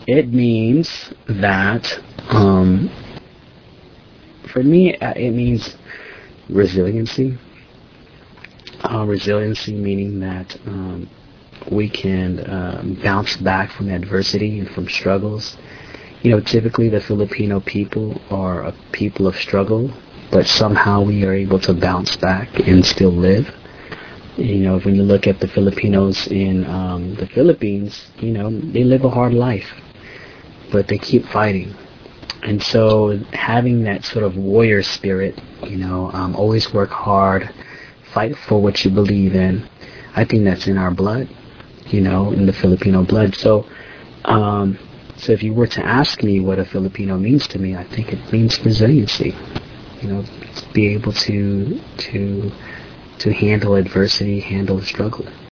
It means that, for me, it means resiliency. Resiliency meaning that we can bounce back from adversity and from struggles. Typically the Filipino people are a people of struggle, but somehow we are able to bounce back and still live. When you look at the Filipinos in the Philippines, they live a hard life, but they keep fighting. And so having that sort of warrior spirit, always work hard, fight for what you believe in, I think that's in our blood, in the Filipino blood. So if you were to ask me what a Filipino means to me, I think it means resiliency. To be able to handle adversity, handle struggle.